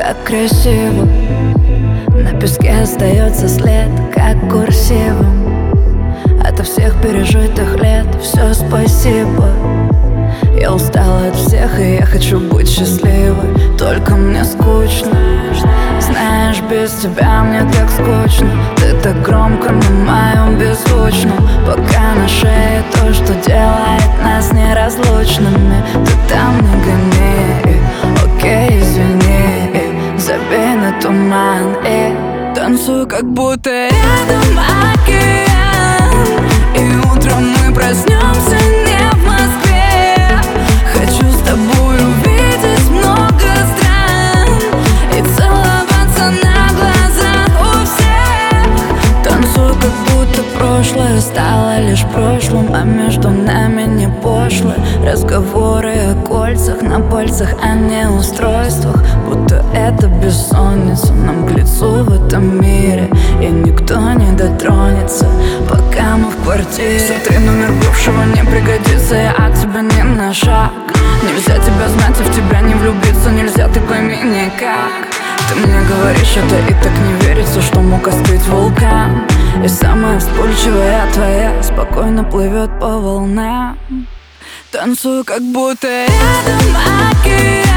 так красиво. На песке остается след, как курсивом. Ото всех пережитых лет все спасибо. Я устала от всех, и я хочу быть счастливой. Только мне скучно. Знаешь, без тебя мне так скучно. Ты так громко на моем беззвучном. Пока на шее то, что делает нас неразлучными. Ты там не гони, окей, извини. Забей на туман и танцуй, как будто рядом океан. И утром мы проснемся не в Москве. Хочу с тобой увидеть много стран и целоваться на глазах у всех. Танцуй, как будто прошлое стало лишь прошлым, а между нами не пошлые разговоры о кольцах на пальцах, а не устройствах. Будто это бессонница нам к лицу в этом мире, и никто не дотронется, пока мы в квартире. Смотри, номер бывшего не пригодится, я от тебя не на шаг. Нельзя тебя знать и в тебя не влюбиться, нельзя, ты пойми никак. Ты мне говоришь это и так не верится, что мог остыть вулкан. И самая вспыльчивая твоя спокойно плывет по волнам. Танцую, как будто рядом океан.